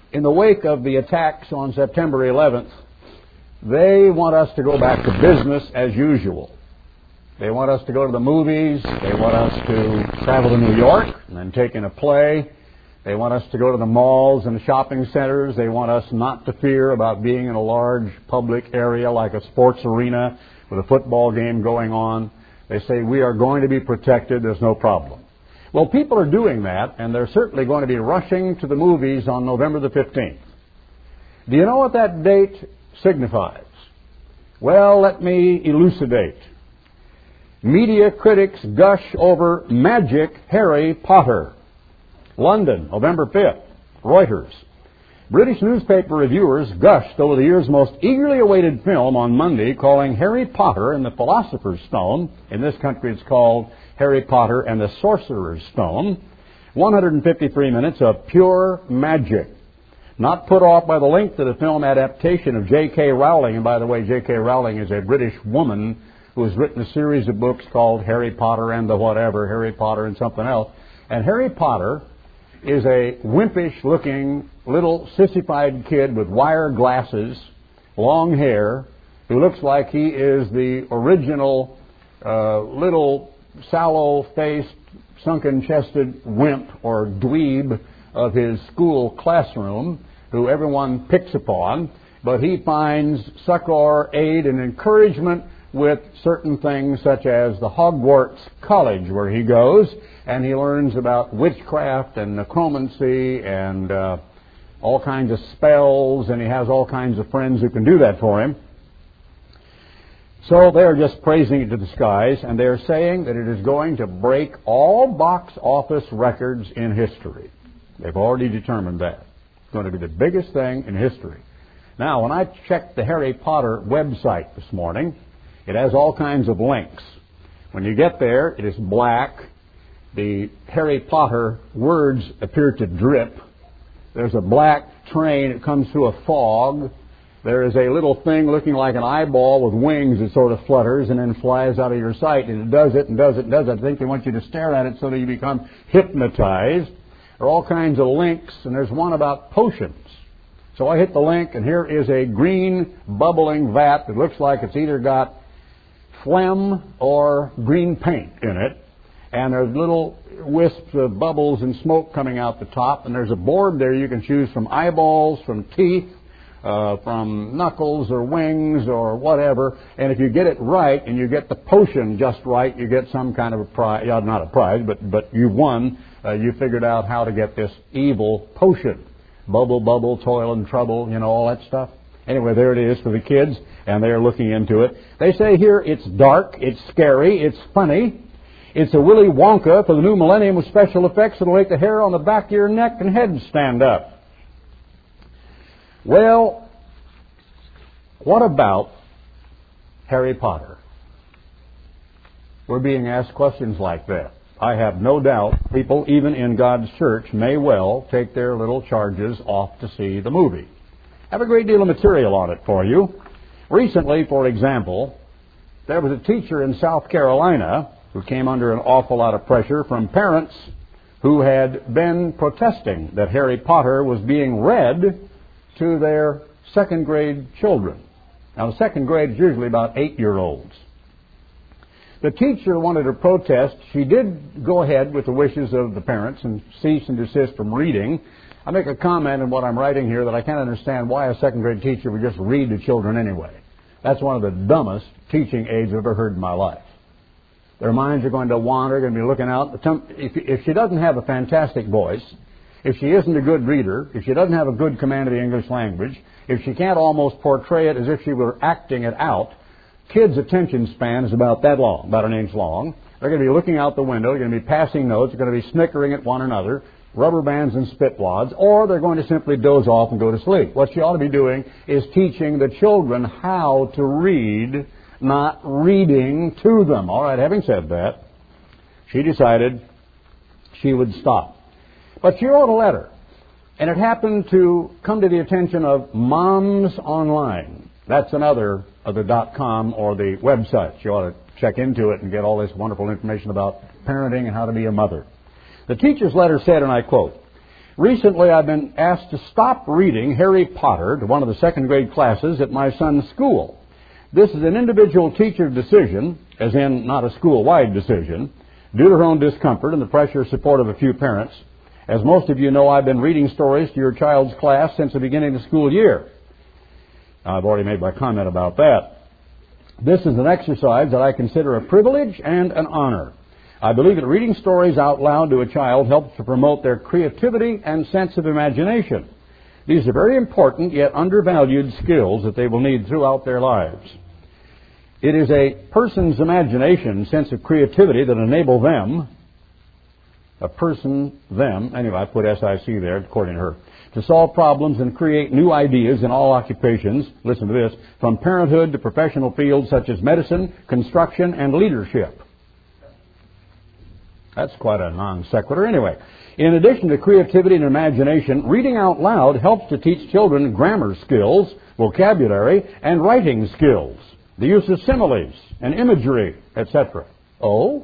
in the wake of the attacks on September 11th, they want us to go back to business as usual. They want us to go to the movies. They want us to travel to New York and then take in a play. They want us to go to the malls and the shopping centers. They want us not to fear about being in a large public area like a sports arena with a football game going on. They say we are going to be protected. There's no problem. Well, people are doing that, and they're certainly going to be rushing to the movies on November the 15th. Do you know what that date signifies? Well, let me elucidate. Media critics gush over Magic Harry Potter. London, November 5th. Reuters. British newspaper reviewers gushed over the year's most eagerly awaited film on Monday, calling Harry Potter and the Philosopher's Stone, in this country it's called Harry Potter and the Sorcerer's Stone, 153 minutes of pure magic. Not put off by the length of the film adaptation of J.K. Rowling. And by the way, J.K. Rowling is a British woman who has written a series of books called Harry Potter and the whatever, Harry Potter and something else. And Harry Potter is a wimpish-looking little sissified kid with wire glasses, long hair, who looks like he is the original little sallow-faced, sunken-chested wimp or dweeb of his school classroom, who everyone picks upon, but he finds succor, aid, and encouragement with certain things such as the Hogwarts College where he goes, and he learns about witchcraft and necromancy and all kinds of spells, and he has all kinds of friends who can do that for him. So they're just praising it to the skies, and they're saying that it is going to break all box office records in history. They've already determined that. It's going to be the biggest thing in history. Now, when I checked the Harry Potter website this morning, it has all kinds of links. When you get there, it is black. The Harry Potter words appear to drip. There's a black train. It comes through a fog. There is a little thing looking like an eyeball with wings that sort of flutters and then flies out of your sight. And it does it and does it and does it. I think they want you to stare at it so that you become hypnotized. There are all kinds of links, and there's one about potions. So I hit the link, and here is a green bubbling vat that looks like it's either got phlegm or green paint in it. And there's little wisps of bubbles and smoke coming out the top. And there's a board there you can choose from eyeballs, from teeth, from knuckles or wings or whatever. And if you get it right and you get the potion just right, you get some kind of a prize. Yeah, not a prize, but you won. You figured out how to get this evil potion. Bubble, bubble, toil and trouble, you know, all that stuff. Anyway, there it is for the kids, and they're looking into it. They say here it's dark, it's scary, it's funny. It's a Willy Wonka for the new millennium with special effects that'll make the hair on the back of your neck and head stand up. Well, what about Harry Potter? We're being asked questions like that. I have no doubt people, even in God's church, may well take their little charges off to see the movie. I have a great deal of material on it for you. Recently, for example, there was a teacher in South Carolina who came under an awful lot of pressure from parents who had been protesting that Harry Potter was being read to their second grade children. Now, the second grade is usually about 8-year-olds. The teacher wanted to protest. She did go ahead with the wishes of the parents and cease and desist from reading. I make a comment in what I'm writing here that I can't understand why a second grade teacher would just read to children anyway. That's one of the dumbest teaching aids I've ever heard in my life. Their minds are going to wander, going to be looking out. If she doesn't have a fantastic voice, if she isn't a good reader, if she doesn't have a good command of the English language, if she can't almost portray it as if she were acting it out, kids' attention span is about that long, about an inch long. They're going to be looking out the window. They're going to be passing notes. They're going to be snickering at one another, rubber bands and spit wads, or they're going to simply doze off and go to sleep. What she ought to be doing is teaching the children how to read, not reading to them. All right, having said that, she decided she would stop. But she wrote a letter, and it happened to come to the attention of Moms Online. That's another of the .com or the website. You ought to check into it and get all this wonderful information about parenting and how to be a mother. The teacher's letter said, and I quote, Recently, I've been asked to stop reading Harry Potter to one of the second grade classes at my son's school. This is an individual teacher decision, as in not a school-wide decision, due to her own discomfort and the pressure and support of a few parents. As most of you know, I've been reading stories to your child's class since the beginning of the school year. I've already made my comment about that. This is an exercise that I consider a privilege and an honor. I believe that reading stories out loud to a child helps to promote their creativity and sense of imagination. These are very important yet undervalued skills that they will need throughout their lives. It is a person's imagination, sense of creativity that enable them, anyway, I put SIC there according to her, to solve problems and create new ideas in all occupations, listen to this, from parenthood to professional fields such as medicine, construction, and leadership. That's quite a non sequitur. Anyway, in addition to creativity and imagination, reading out loud helps to teach children grammar skills, vocabulary, and writing skills, the use of similes and imagery, etc. Oh?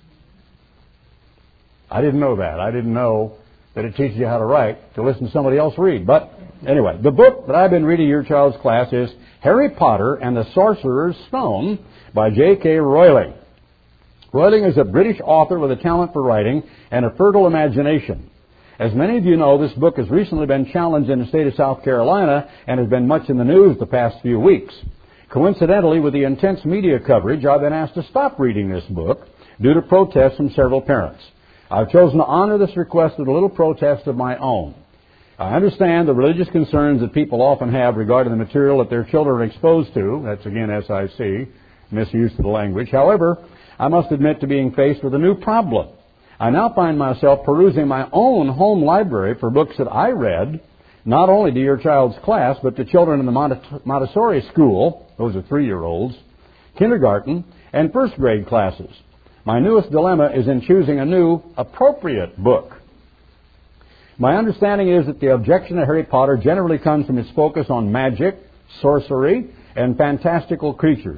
I didn't know that. I didn't know that it teaches you how to write to listen to somebody else read. But anyway, the book that I've been reading your child's class is Harry Potter and the Sorcerer's Stone by J.K. Rowling. Rowling is a British author with a talent for writing and a fertile imagination. As many of you know, this book has recently been challenged in the state of South Carolina and has been much in the news the past few weeks. Coincidentally, with the intense media coverage, I've been asked to stop reading this book due to protests from several parents. I've chosen to honor this request with a little protest of my own. I understand the religious concerns that people often have regarding the material that their children are exposed to. That's again SIC, misuse of the language. However, I must admit to being faced with a new problem. I now find myself perusing my own home library for books that I read, not only to your child's class, but to children in the Montessori school, those are 3-year-olds, kindergarten, and first grade classes. My newest dilemma is in choosing a new, appropriate book. My understanding is that the objection to Harry Potter generally comes from its focus on magic, sorcery, and fantastical creatures,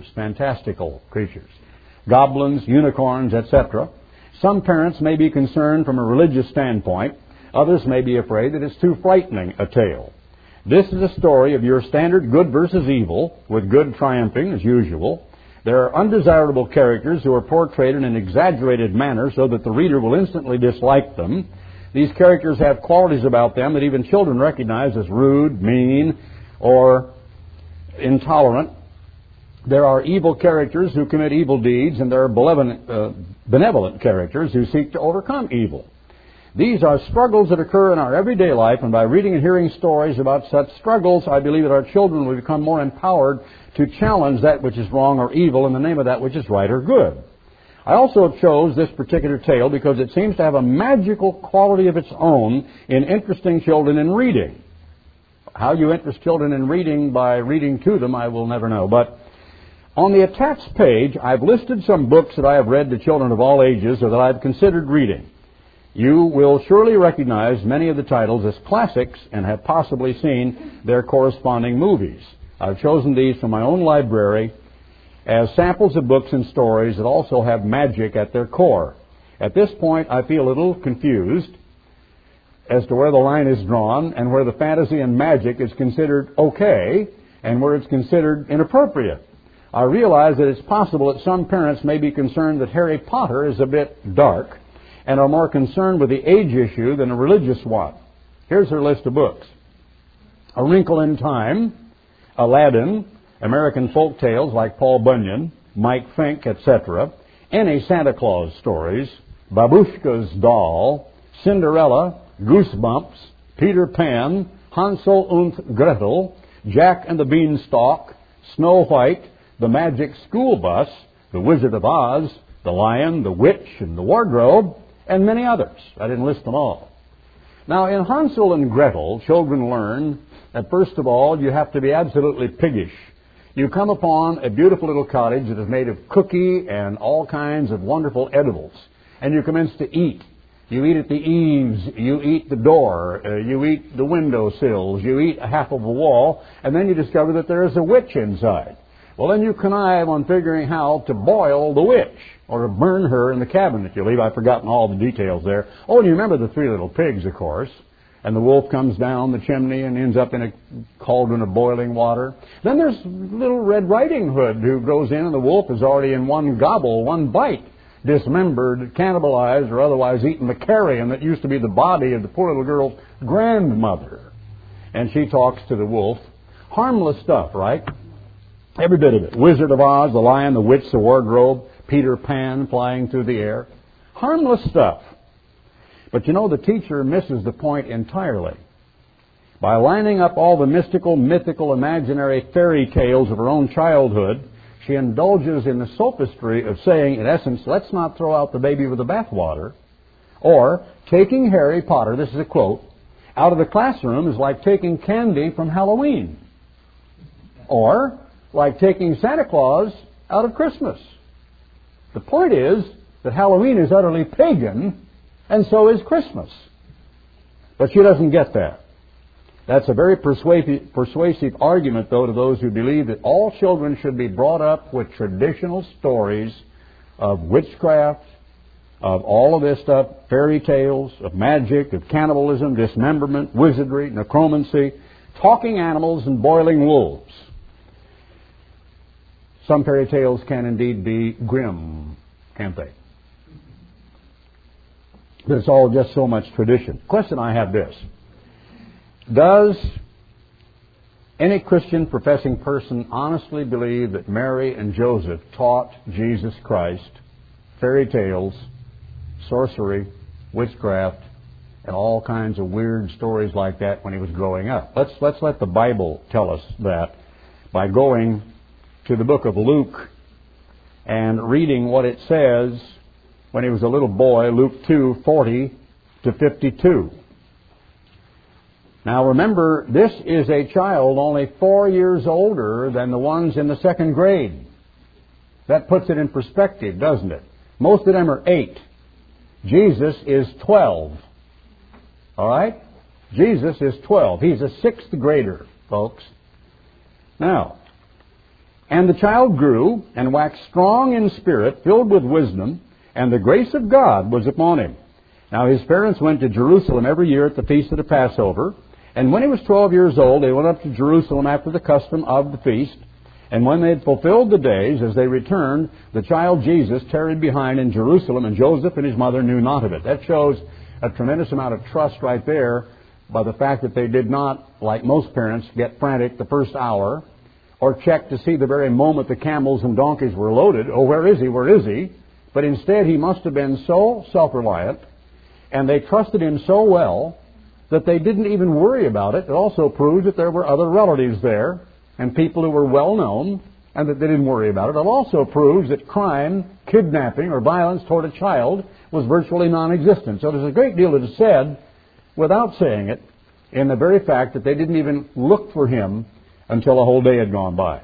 goblins, unicorns, etc. Some parents may be concerned from a religious standpoint. Others may be afraid that it's too frightening a tale. This is a story of your standard good versus evil, with good triumphing as usual. There are undesirable characters who are portrayed in an exaggerated manner so that the reader will instantly dislike them. These characters have qualities about them that even children recognize as rude, mean, or intolerant. There are evil characters who commit evil deeds, and there are benevolent characters who seek to overcome evil. These are struggles that occur in our everyday life, and by reading and hearing stories about such struggles, I believe that our children will become more empowered to challenge that which is wrong or evil in the name of that which is right or good. I also chose this particular tale because it seems to have a magical quality of its own in interesting children in reading. How you interest children in reading by reading to them, I will never know. But on the attached page, I've listed some books that I have read to children of all ages or that I've considered reading. You will surely recognize many of the titles as classics and have possibly seen their corresponding movies. I've chosen these from my own library as samples of books and stories that also have magic at their core. At this point, I feel a little confused as to where the line is drawn and where the fantasy and magic is considered okay and where it's considered inappropriate. I realize that it's possible that some parents may be concerned that Harry Potter is a bit dark and are more concerned with the age issue than a religious one. Here's her list of books. A Wrinkle in Time, Aladdin, American folk tales like Paul Bunyan, Mike Fink, etc., any Santa Claus stories, Babushka's Doll, Cinderella, Goosebumps, Peter Pan, Hansel und Gretel, Jack and the Beanstalk, Snow White, The Magic School Bus, The Wizard of Oz, The Lion, The Witch, and The Wardrobe, and many others. I didn't list them all. Now, in Hansel and Gretel, children learn that, first of all, you have to be absolutely piggish. You come upon a beautiful little cottage that is made of cookie and all kinds of wonderful edibles, and you commence to eat. You eat at the eaves, you eat the door, you eat the window sills, you eat half of a wall, and then you discover that there is a witch inside. Well, then you connive on figuring how to boil the witch, or to burn her in the cabin that you leave. I've forgotten all the details there. Oh, and you remember the 3 little pigs, of course. and the wolf comes down the chimney and ends up in a cauldron of boiling water. Then there's little Red Riding Hood who goes in and the wolf is already in one gobble, one bite, dismembered, cannibalized, or otherwise eaten the carrion that used to be the body of the poor little girl's grandmother. And she talks to the wolf. Harmless stuff, right? Every bit of it. Wizard of Oz, the Lion, the Witch, the Wardrobe, Peter Pan flying through the air. Harmless stuff. But you know, the teacher misses the point entirely. By lining up all the mystical, mythical, imaginary fairy tales of her own childhood, she indulges in the sophistry of saying, in essence, let's not throw out the baby with the bathwater. Or, taking Harry Potter, this is a quote, out of the classroom is like taking candy from Halloween. Or, like taking Santa Claus out of Christmas. The point is that Halloween is utterly pagan, and so is Christmas. But she doesn't get that. That's a very persuasive argument, though, to those who believe that all children should be brought up with traditional stories of witchcraft, of all of this stuff, fairy tales, of magic, of cannibalism, dismemberment, wizardry, necromancy, talking animals, and boiling wolves. Some fairy tales can indeed be grim, can't they? But it's all just so much tradition. Question I have this. Does any Christian professing person honestly believe that Mary and Joseph taught Jesus Christ fairy tales, sorcery, witchcraft, and all kinds of weird stories like that when he was growing up? Let's let the Bible tell us that by going to the book of Luke and reading what it says when he was a little boy, Luke 2:40 to 52. Now remember, this is a child only 4 years older than the ones in the second grade. That puts it in perspective, doesn't it? Most of them are 8. Jesus is 12. All right? Jesus is 12. He's a 6th grader, folks. Now, and the child grew and waxed strong in spirit, filled with wisdom, and the grace of God was upon him. Now his parents went to Jerusalem every year at the feast of the Passover. And when he was 12 years old, they went up to Jerusalem after the custom of the feast. And when they had fulfilled the days, as they returned, the child Jesus tarried behind in Jerusalem, and Joseph and his mother knew not of it. That shows a tremendous amount of trust right there by the fact that they did not, like most parents, get frantic the first hour or check to see the very moment the camels and donkeys were loaded. Oh, where is he? Where is he? But instead, he must have been so self-reliant, and they trusted him so well that they didn't even worry about it. It also proves that there were other relatives there and people who were well known and that they didn't worry about it. It also proves that crime, kidnapping, or violence toward a child was virtually non-existent. So there's a great deal that is said without saying it in the very fact that they didn't even look for him until a whole day had gone by.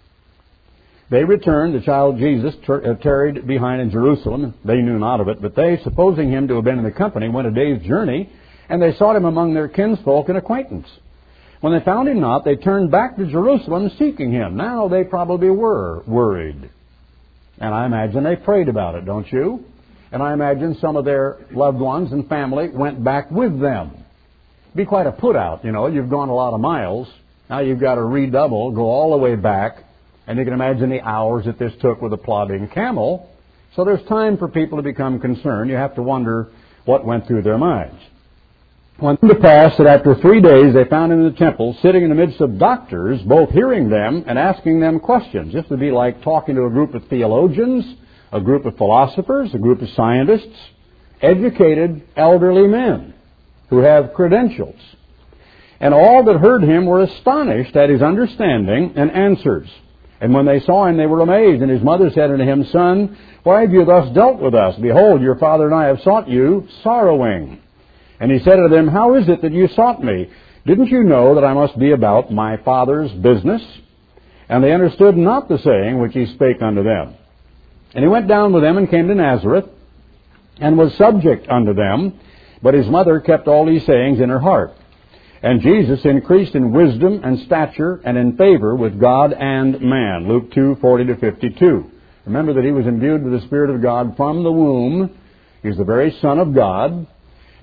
They returned. The child Jesus tarried behind in Jerusalem. They knew not of it, but they, supposing him to have been in the company, went a day's journey, and they sought him among their kinsfolk and acquaintance. When they found him not, they turned back to Jerusalem seeking him. Now they probably were worried. And I imagine they prayed about it, don't you? And I imagine some of their loved ones and family went back with them. It'd be quite a put out, you know. You've gone a lot of miles. Now you've got to redouble, go all the way back. And you can imagine the hours that this took with a plodding camel. So there's time for people to become concerned. You have to wonder what went through their minds. When it came to pass that after 3 days they found him in the temple, sitting in the midst of doctors, both hearing them and asking them questions. This would be like talking to a group of theologians, a group of philosophers, a group of scientists, educated elderly men who have credentials. And all that heard him were astonished at his understanding and answers. And when they saw him, they were amazed. And his mother said unto him, Son, why have you thus dealt with us? Behold, your father and I have sought you, sorrowing. And he said unto them, How is it that you sought me? Didn't you know that I must be about my Father's business? And they understood not the saying which he spake unto them. And he went down with them and came to Nazareth, and was subject unto them. But his mother kept all these sayings in her heart. And Jesus increased in wisdom and stature and in favor with God and man. Luke 2:40 to 52. Remember that he was imbued with the Spirit of God from the womb. He's the very Son of God.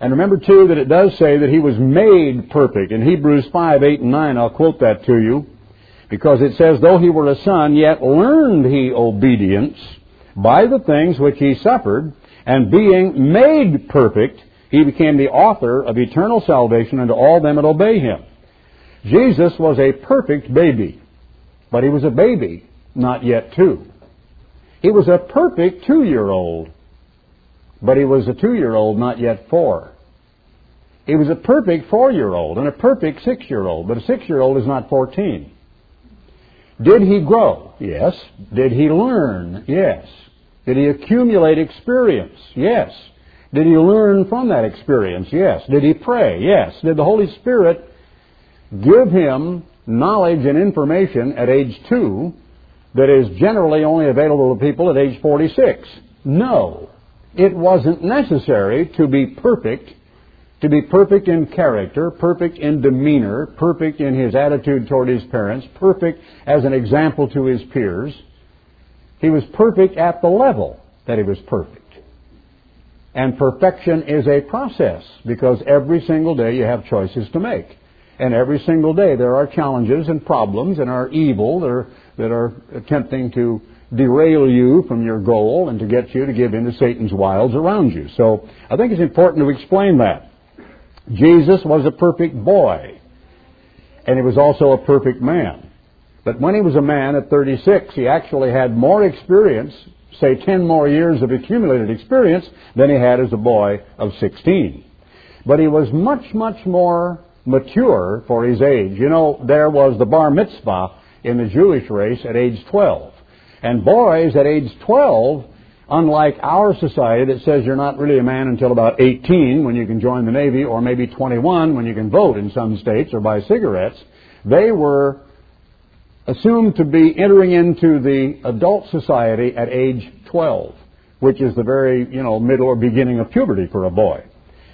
And remember, too, that it does say that he was made perfect. In Hebrews 5, 8, and 9, I'll quote that to you, because it says, though he were a son, yet learned he obedience by the things which he suffered, and being made perfect, he became the author of eternal salvation unto all them that obey him. Jesus was a perfect baby, but he was a baby, not yet 2. He was a perfect 2-year-old, but he was a 2-year-old, not yet 4. He was a perfect 4-year-old and a perfect 6-year-old, but a 6-year-old is not 14. Did he grow? Yes. Did he learn? Yes. Did he accumulate experience? Yes. Did he learn from that experience? Yes. Did he pray? Yes. Did the Holy Spirit give him knowledge and information at age 2 that is generally only available to people at age 46? No. It wasn't necessary to be perfect in character, perfect in demeanor, perfect in his attitude toward his parents, perfect as an example to his peers. He was perfect at the level that he was perfect. And perfection is a process, because every single day you have choices to make. And every single day there are challenges and problems and are evil that are attempting to derail you from your goal and to get you to give in to Satan's wiles around you. So I think it's important to explain that. Jesus was a perfect boy, and he was also a perfect man. But when he was a man at 36, he actually had more experience, say 10 more years of accumulated experience, than he had as a boy of 16. But he was much, much more mature for his age. You know, there was the bar mitzvah in the Jewish race at age 12. And boys at age 12, unlike our society that says you're not really a man until about 18 when you can join the Navy, or maybe 21 when you can vote in some states or buy cigarettes, they were assumed to be entering into the adult society at age 12, which is the very, middle or beginning of puberty for a boy.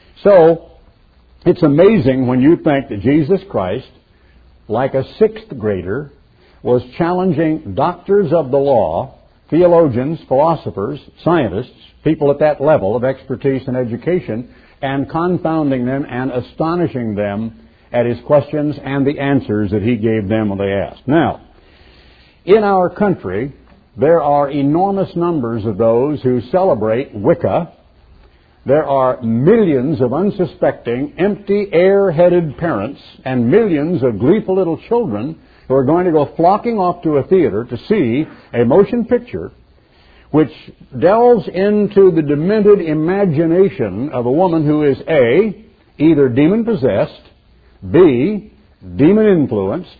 So it's amazing when you think that Jesus Christ, like a 6th grader, was challenging doctors of the law, theologians, philosophers, scientists, people at that level of expertise and education, and confounding them and astonishing them at his questions and the answers that he gave them when they asked. Now, in our country, there are enormous numbers of those who celebrate Wicca. There are millions of unsuspecting, empty, air-headed parents and millions of gleeful little children who are going to go flocking off to a theater to see a motion picture which delves into the demented imagination of a woman who is A, either demon-possessed, B, demon-influenced,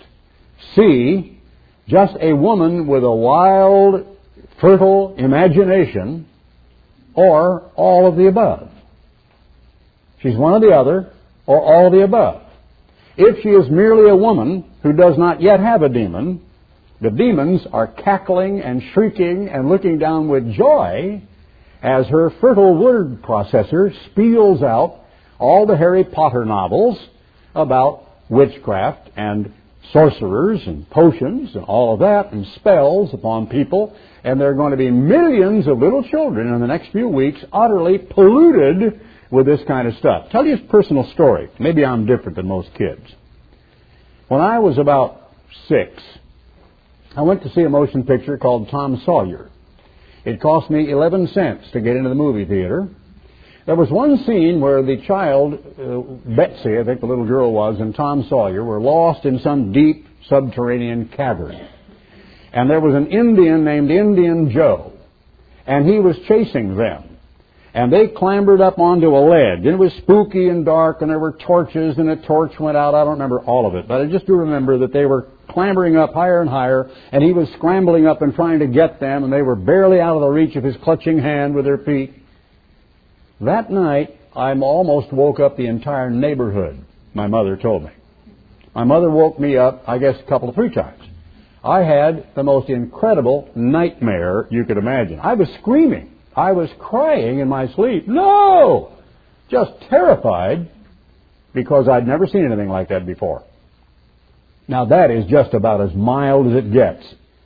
C, just a woman with a wild, fertile imagination, or all of the above. She's one or the other, or all of the above. If she is merely a woman who does not yet have a demon, the demons are cackling and shrieking and looking down with joy as her fertile word processor spiels out all the Harry Potter novels about witchcraft and sorcerers and potions and all of that and spells upon people. And there are going to be millions of little children in the next few weeks utterly polluted with this kind of stuff. Tell you a personal story. Maybe I'm different than most kids. When I was about 6, I went to see a motion picture called Tom Sawyer. It cost me 11 cents to get into the movie theater. There was one scene where the child, Betsy, I think the little girl was, and Tom Sawyer were lost in some deep subterranean cavern. And there was an Indian named Indian Joe, and he was chasing them. And they clambered up onto a ledge. And it was spooky and dark, and there were torches, and a torch went out. I don't remember all of it, but I just do remember that they were clambering up higher and higher, and he was scrambling up and trying to get them, and they were barely out of the reach of his clutching hand with their feet. That night, I almost woke up the entire neighborhood, my mother told me. My mother woke me up, I guess, 3 times. I had the most incredible nightmare you could imagine. I was screaming. I was crying in my sleep. No! Just terrified, because I'd never seen anything like that before. Now that is just about as mild as it gets.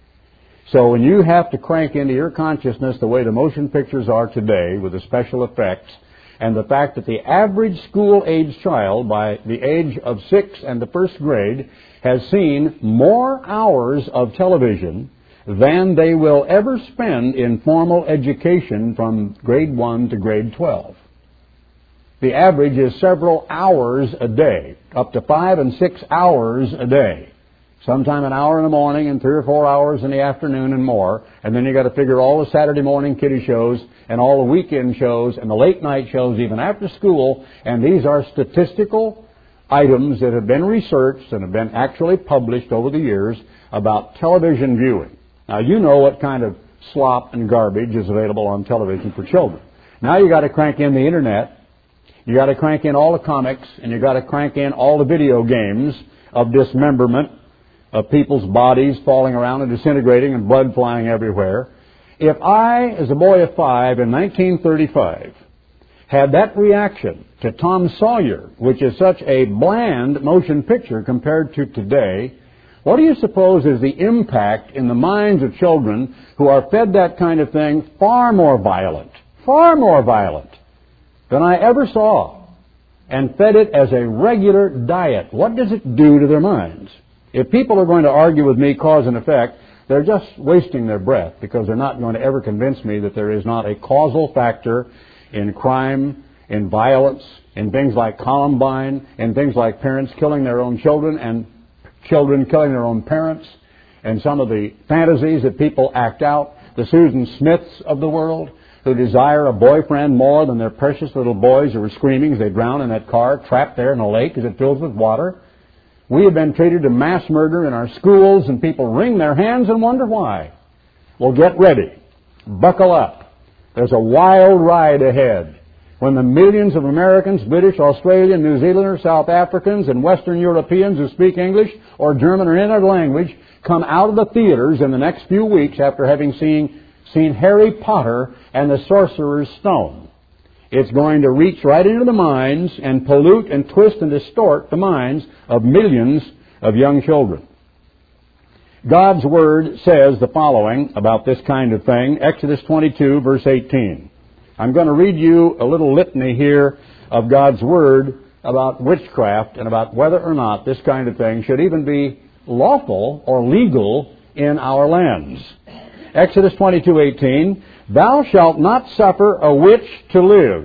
So when you have to crank into your consciousness the way the motion pictures are today with the special effects and the fact that the average school-age child by the age of 6 and the first grade has seen more hours of television than they will ever spend in formal education from grade 1 to grade 12. The average is several hours a day, up to 5 and 6 hours a day. Sometime an hour in the morning and 3 or 4 hours in the afternoon and more. And then you got to figure all the Saturday morning kiddie shows and all the weekend shows and the late night shows even after school. And these are statistical items that have been researched and have been actually published over the years about television viewing. Now you know what kind of slop and garbage is available on television for children. Now you got to crank in the internet. You got to crank in all the comics, and you got to crank in all the video games of dismemberment, of people's bodies falling around and disintegrating and blood flying everywhere. If I, as a boy of 5 in 1935, had that reaction to Tom Sawyer, which is such a bland motion picture compared to today, what do you suppose is the impact in the minds of children who are fed that kind of thing far more violent than I ever saw, and fed it as a regular diet? What does it do to their minds? If people are going to argue with me cause and effect, they're just wasting their breath, because they're not going to ever convince me that there is not a causal factor in crime, in violence, in things like Columbine, in things like parents killing their own children and children killing their own parents, and some of the fantasies that people act out, the Susan Smiths of the world, who desire a boyfriend more than their precious little boys who are screaming as they drown in that car, trapped there in a lake as it fills with water. We have been treated to mass murder in our schools, and people wring their hands and wonder why. Well, get ready. Buckle up. There's a wild ride ahead when the millions of Americans, British, Australian, New Zealanders, South Africans, and Western Europeans who speak English or German or any other language come out of the theaters in the next few weeks after having seen Harry Potter and the Sorcerer's Stone. It's going to reach right into the minds and pollute and twist and distort the minds of millions of young children. God's Word says the following about this kind of thing. Exodus 22, verse 18. I'm going to read you a little litany here of God's Word about witchcraft and about whether or not this kind of thing should even be lawful or legal in our lands. Exodus 22:18, thou shalt not suffer a witch to live.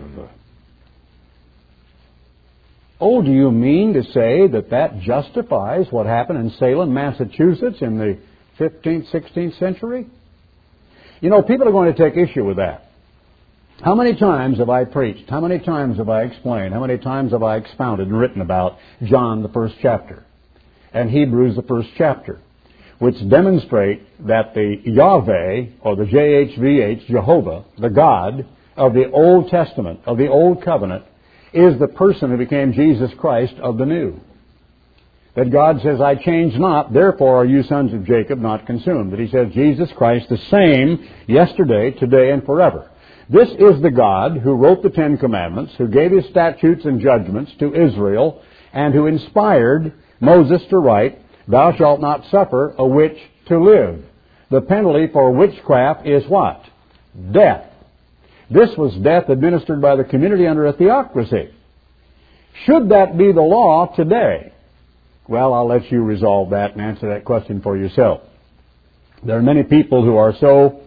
Oh, do you mean to say that that justifies what happened in Salem, Massachusetts in the 15th, 16th century? You know, people are going to take issue with that. How many times have I preached? How many times have I explained? How many times have I expounded and written about John, the first chapter, and Hebrews, the first chapter, which demonstrate that the Yahweh, or the JHVH, Jehovah, the God of the Old Testament, of the Old Covenant, is the person who became Jesus Christ of the New. That God says, I change not, therefore are you sons of Jacob not consumed. That He says, Jesus Christ the same yesterday, today, and forever. This is the God who wrote the Ten Commandments, who gave His statutes and judgments to Israel, and who inspired Moses to write, thou shalt not suffer a witch to live. The penalty for witchcraft is what? Death. This was death administered by the community under a theocracy. Should that be the law today? Well, I'll let you resolve that and answer that question for yourself. There are many people who are so,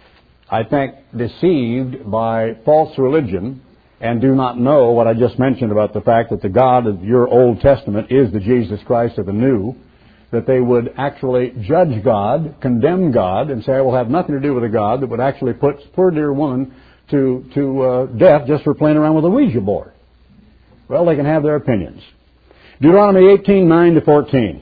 I think, deceived by false religion and do not know what I just mentioned about the fact that the God of your Old Testament is the Jesus Christ of the New, that they would actually judge God, condemn God, and say, I will have nothing to do with a God that would actually put poor dear woman to death just for playing around with a Ouija board. Well, they can have their opinions. Deuteronomy 18:9-14.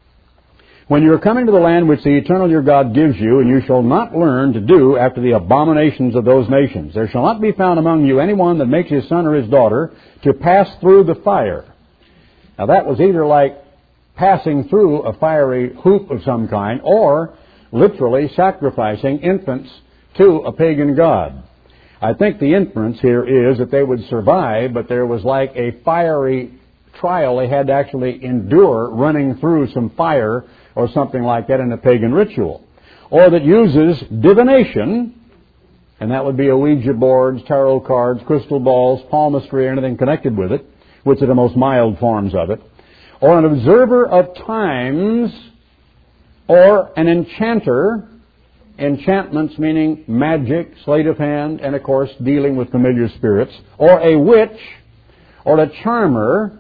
When you are coming to the land which the Eternal your God gives you, and you shall not learn to do after the abominations of those nations, there shall not be found among you anyone that makes his son or his daughter to pass through the fire. Now that was either like passing through a fiery hoop of some kind, or literally sacrificing infants to a pagan god. I think the inference here is that they would survive, but there was like a fiery trial they had to actually endure running through some fire or something like that in a pagan ritual. Or that uses divination and that would be Ouija boards, tarot cards, crystal balls, palmistry, anything connected with it, which are the most mild forms of it, or an observer of times, or an enchanter, enchantments meaning magic, sleight of hand, and of course dealing with familiar spirits, or a witch, or a charmer.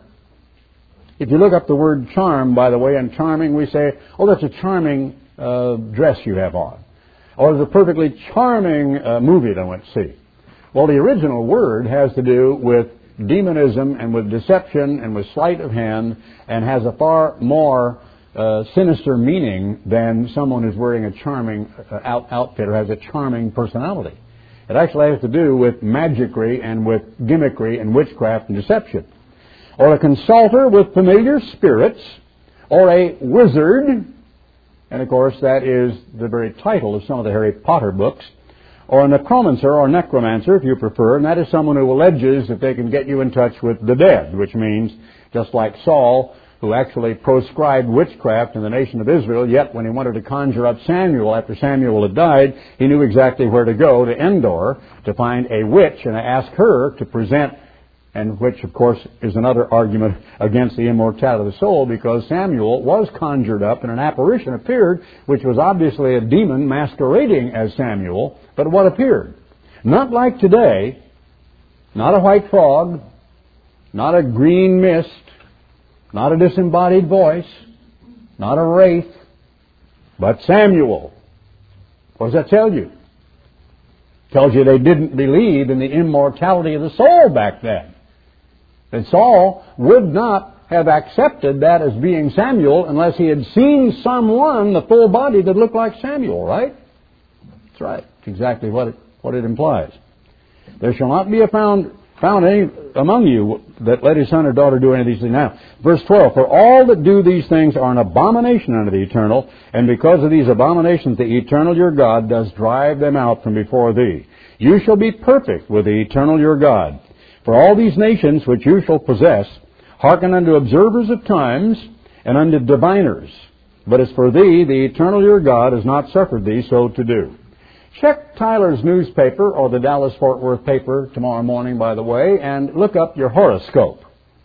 If you look up the word charm, by the way, and charming, we say, oh, that's a charming dress you have on. Or it's a perfectly charming movie that I went to see. Well, the original word has to do with demonism and with deception and with sleight of hand, and has a far more sinister meaning than someone who's wearing a charming outfit or has a charming personality. It actually has to do with magicry and with gimmickry and witchcraft and deception. Or a consulter with familiar spirits, or a wizard, and of course that is the very title of some of the Harry Potter books, or a necromancer or necromancer if you prefer, and that is someone who alleges that they can get you in touch with the dead, which means, just like Saul, who actually proscribed witchcraft in the nation of Israel, yet when he wanted to conjure up Samuel after Samuel had died, he knew exactly where to go, to Endor, to find a witch and to ask her to present, and which of course is another argument against the immortality of the soul, because Samuel was conjured up and an apparition appeared, which was obviously a demon masquerading as Samuel, but what appeared? Not like today, not a white frog, not a green mist, not a disembodied voice, not a wraith, but Samuel. What does that tell you? It tells you they didn't believe in the immortality of the soul back then. And Saul would not have accepted that as being Samuel unless he had seen someone, the full body, that looked like Samuel, right? That's right. It's exactly what it implies. There shall not be found any among you that let his son or daughter do any of these things. Now, verse 12, for all that do these things are an abomination unto the eternal, and because of these abominations the eternal your God does drive them out from before thee. You shall be perfect with the eternal your God. For all these nations which you shall possess hearken unto observers of times and unto diviners. But as for thee, the eternal your God has not suffered thee so to do. Check Tyler's newspaper or the Dallas-Fort Worth paper tomorrow morning, by the way, and look up your horoscope.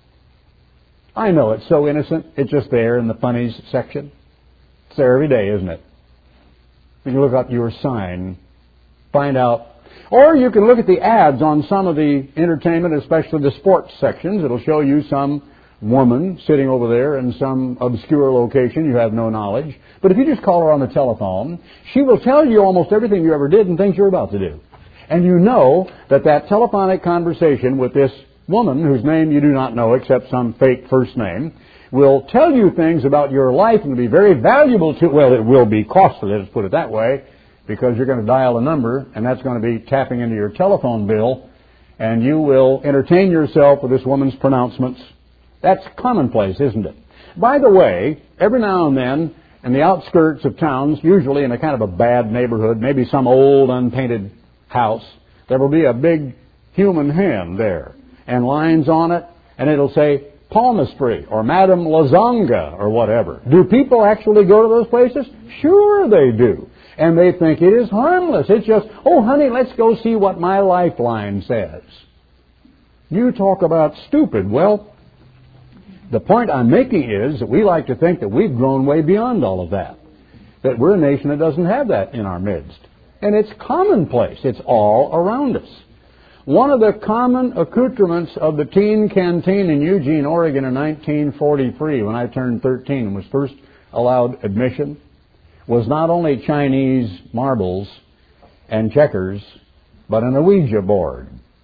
I know it's so innocent. It's just there in the funnies section. It's there every day, isn't it? You can look up your sign, find out. Or you can look at the ads on some of the entertainment, especially the sports sections. It'll show you some woman sitting over there in some obscure location. You have no knowledge. But if you just call her on the telephone, she will tell you almost everything you ever did and things you're about to do. And you know that that telephonic conversation with this woman, whose name you do not know except some fake first name, will tell you things about your life and be very valuable to, well, it will be costly, let's put it that way, because you're going to dial a number, and that's going to be tapping into your telephone bill, and you will entertain yourself with this woman's pronouncements. That's commonplace, isn't it? By the way, every now and then, in the outskirts of towns, usually in a kind of a bad neighborhood, maybe some old unpainted house, there will be a big human hand there, and lines on it, and it'll say palmistry or Madame Lazanga or whatever. Do people actually go to those places? Sure they do. And they think it is harmless. It's just, oh, honey, let's go see what my lifeline says. You talk about stupid. Well, the point I'm making is that we like to think that we've grown way beyond all of that. That we're a nation that doesn't have that in our midst. And it's commonplace. It's all around us. One of the common accoutrements of the teen canteen in Eugene, Oregon in 1943, when I turned 13 and was first allowed admission, was not only Chinese marbles and checkers, but an Ouija board.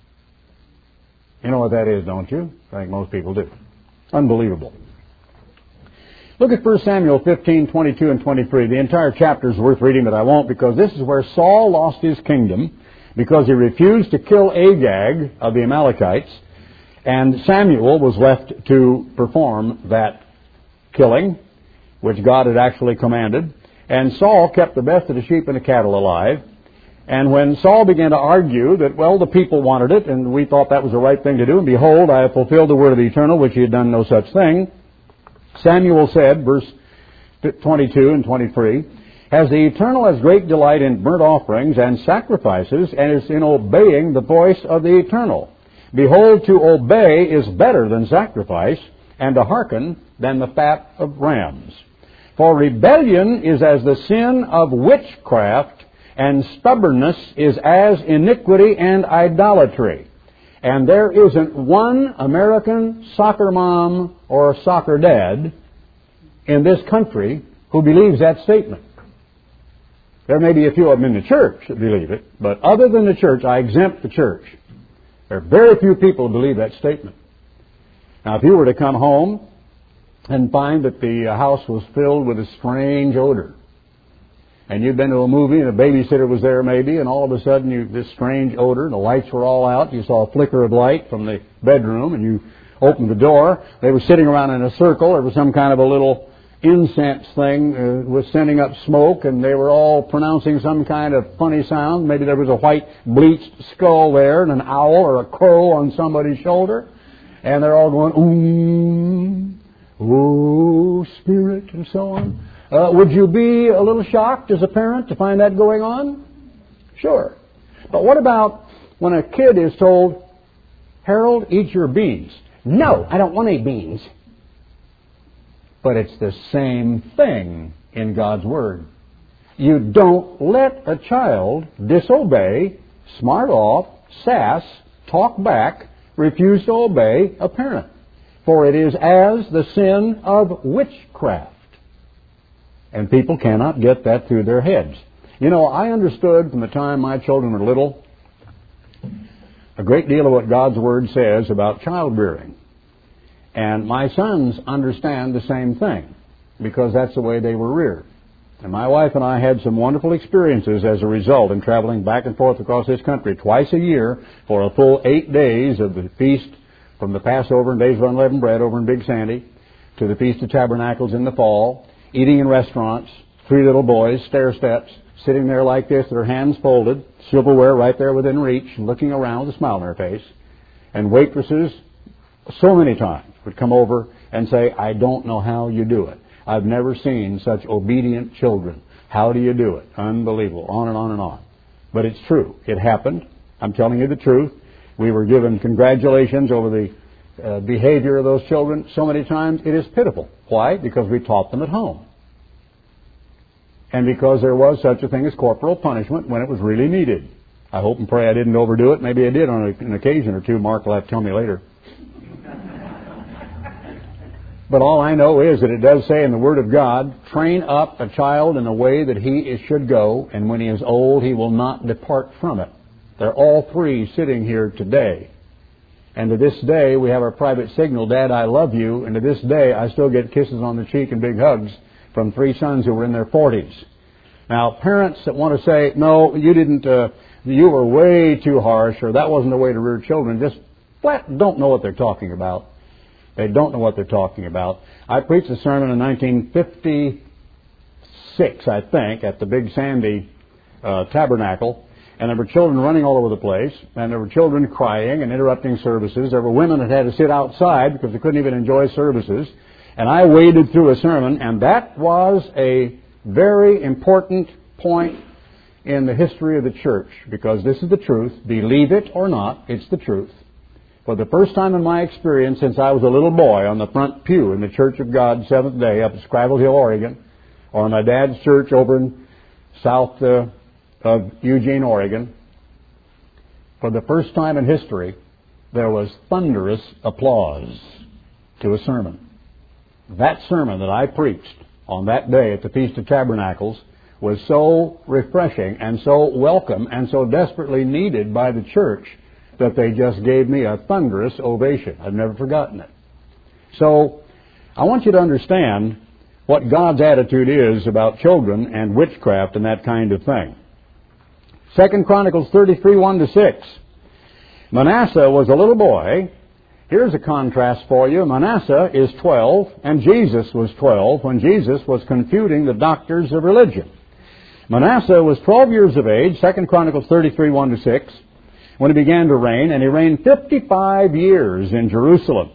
You know what that is, don't you? I think most people do. Unbelievable. Look at 1 Samuel 15, 22 and 23. The entire chapter is worth reading, but I won't, because this is where Saul lost his kingdom because he refused to kill Agag of the Amalekites, and Samuel was left to perform that killing, which God had actually commanded. And Saul kept the best of the sheep and the cattle alive. And when Saul began to argue that, well, the people wanted it, and we thought that was the right thing to do, and behold, I have fulfilled the word of the Eternal, which he had done no such thing, Samuel said, verse 22 and 23, has the Eternal as great delight in burnt offerings and sacrifices, and is in obeying the voice of the Eternal. Behold, to obey is better than sacrifice, and to hearken than the fat of rams. For rebellion is as the sin of witchcraft, and stubbornness is as iniquity and idolatry. And there isn't one American soccer mom or soccer dad in this country who believes that statement. There may be a few of them in the church that believe it, but other than the church, I exempt the church. There are very few people who believe that statement. Now, if you were to come home and find that the house was filled with a strange odor, and you'd been to a movie and a babysitter was there maybe, and all of a sudden this strange odor, and the lights were all out, you saw a flicker of light from the bedroom, and you opened the door, they were sitting around in a circle, there was some kind of a little incense thing was sending up smoke, and they were all pronouncing some kind of funny sound. Maybe there was a white bleached skull there and an owl or a crow on somebody's shoulder, and they're all going, ooh, spirit, and so on. Would you be a little shocked as a parent to find that going on? Sure. But what about when a kid is told, Harold, eat your beans? No, I don't want any beans. But it's the same thing in God's Word. You don't let a child disobey, smart off, sass, talk back, refuse to obey a parent. For it is as the sin of witchcraft. And people cannot get that through their heads. You know, I understood from the time my children were little a great deal of what God's Word says about child-rearing. And my sons understand the same thing, because that's the way they were reared. And my wife and I had some wonderful experiences as a result in traveling back and forth across this country twice a year for a full 8 days of the feast from the Passover and Days of Unleavened Bread over in Big Sandy to the Feast of Tabernacles in the fall, eating in restaurants, 3 little boys, stair steps, sitting there like this, their hands folded, silverware right there within reach, and looking around with a smile on their face, and waitresses so many times would come over and say, I don't know how you do it. I've never seen such obedient children. How do you do it? Unbelievable. On and on and on. But it's true. It happened. I'm telling you the truth. We were given congratulations over the behavior of those children so many times. It is pitiful. Why? Because we taught them at home. And because there was such a thing as corporal punishment when it was really needed. I hope and pray I didn't overdo it. Maybe I did on an occasion or two. Mark will have to tell me later. But all I know is that it does say in the Word of God, train up a child in the way that he should go, and when he is old, he will not depart from it. They're all 3 sitting here today. And to this day, we have our private signal, Dad, I love you. And to this day, I still get kisses on the cheek and big hugs from 3 sons who were in their 40s. Now, parents that want to say, no, you didn't, you were way too harsh, or that wasn't the way to rear children, just flat don't know what they're talking about. They don't know what they're talking about. I preached a sermon in 1956, I think, at the Big Sandy Tabernacle, and there were children running all over the place, and there were children crying and interrupting services. There were women that had to sit outside because they couldn't even enjoy services. And I waded through a sermon, and that was a very important point in the history of the church, because this is the truth. Believe it or not, it's the truth. For the first time in my experience since I was a little boy on the front pew in the Church of God Seventh Day up at Scrabble Hill, Oregon, or in my dad's church over in south of Eugene, Oregon, for the first time in history, there was thunderous applause to a sermon. That sermon that I preached on that day at the Feast of Tabernacles was so refreshing and so welcome and so desperately needed by the church that they just gave me a thunderous ovation. I've never forgotten it. So I want you to understand what God's attitude is about children and witchcraft and that kind of thing. 2 Chronicles 33, 1-6. Manasseh was a little boy. Here's a contrast for you. Manasseh is 12, and Jesus was 12 when Jesus was confuting the doctors of religion. Manasseh was 12 years of age, 2 Chronicles 33, 1-6, when he began to reign, and he reigned 55 years in Jerusalem.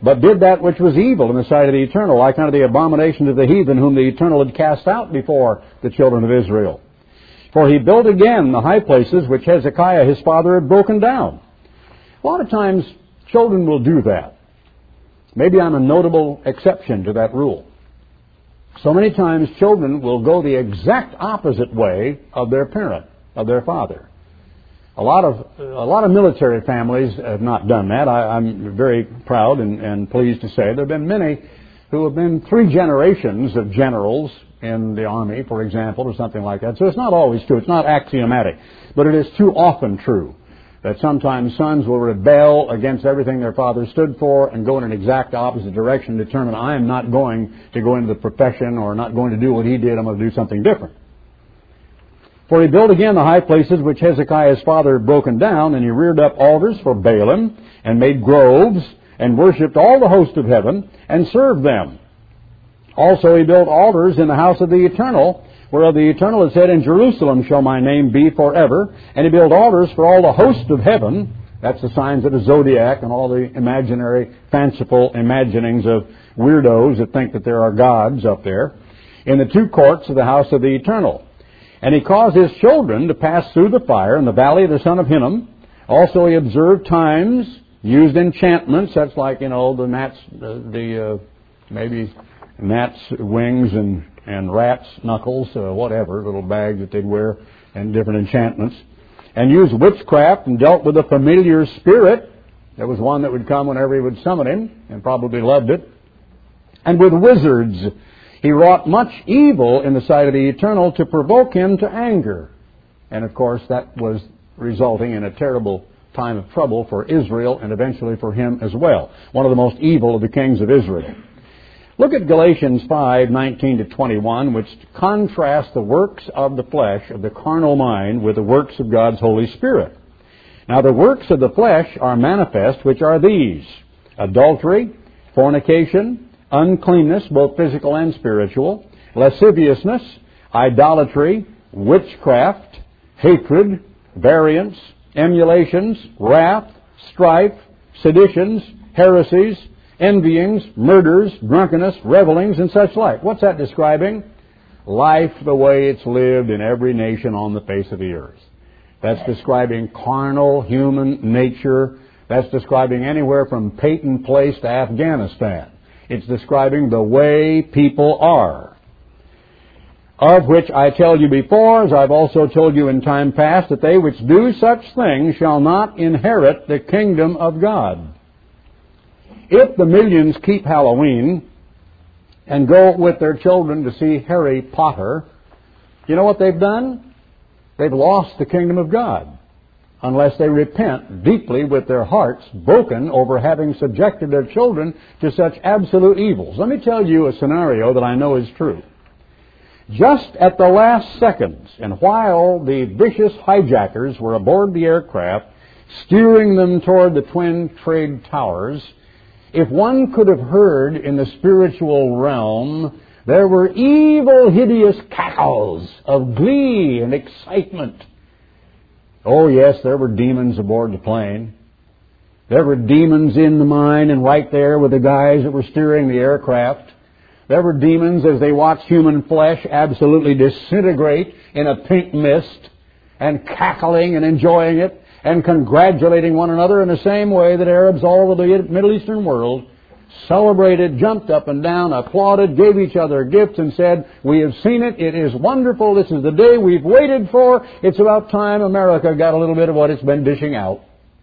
but did that which was evil in the sight of the Eternal, like unto the abomination of the heathen, whom the Eternal had cast out before the children of Israel. For he built again the high places which Hezekiah his father had broken down. A lot of times children will do that. Maybe I'm a notable exception to that rule. So many times children will go the exact opposite way of their parent, of their father. A lot of military families have not done that. I'm very proud and pleased to say there have been many who have been 3 generations of generals in the Army, for example, or something like that. So it's not always true. It's not axiomatic. But it is too often true that sometimes sons will rebel against everything their father stood for and go in an exact opposite direction, determine, I am not going to go into the profession or not going to do what he did, I'm going to do something different. For he built again the high places which Hezekiah his father had broken down, and he reared up altars for Baalim, and made groves, and worshipped all the host of heaven, and served them. Also he built altars in the house of the Eternal, whereof the Eternal had said, In Jerusalem shall my name be forever. And he built altars for all the host of heaven. That's the signs of the zodiac and all the imaginary, fanciful imaginings of weirdos that think that there are gods up there, in the 2 courts of the house of the Eternal. And he caused his children to pass through the fire in the valley of the son of Hinnom. Also he observed times, used enchantments. That's like, the gnats, maybe gnats' wings and rats' knuckles, whatever, little bags that they'd wear, and different enchantments. And used witchcraft and dealt with a familiar spirit. There was one that would come whenever he would summon him, and probably loved it. And with wizards. He wrought much evil in the sight of the Eternal to provoke him to anger. And of course that was resulting in a terrible time of trouble for Israel and eventually for him as well. One of the most evil of the kings of Israel. Look at Galatians 5:19-21, which contrasts the works of the flesh, of the carnal mind, with the works of God's Holy Spirit. Now the works of the flesh are manifest, which are these: adultery, fornication, uncleanness, both physical and spiritual, lasciviousness, idolatry, witchcraft, hatred, variance, emulations, wrath, strife, seditions, heresies, envyings, murders, drunkenness, revelings, and such like. What's that describing? Life the way it's lived in every nation on the face of the earth. That's describing carnal human nature. That's describing anywhere from Peyton Place to Afghanistan. It's describing the way people are. Of which I tell you before, as I've also told you in time past, that they which do such things shall not inherit the kingdom of God. If the millions keep Halloween and go with their children to see Harry Potter, you know what they've done? They've lost the kingdom of God, unless they repent deeply with their hearts broken over having subjected their children to such absolute evils. Let me tell you a scenario that I know is true. Just at the last seconds, and while the vicious hijackers were aboard the aircraft, steering them toward the Twin Trade Towers, if one could have heard in the spiritual realm, there were evil, hideous cackles of glee and excitement. Oh yes, there were demons aboard the plane. There were demons in the mine and right there with the guys that were steering the aircraft. There were demons as they watched human flesh absolutely disintegrate in a pink mist, and cackling and enjoying it and congratulating one another in the same way that Arabs all over the Middle Eastern world celebrated, jumped up and down, applauded, gave each other gifts and said, we have seen it, it is wonderful, this is the day we've waited for, it's about time America got a little bit of what it's been dishing out.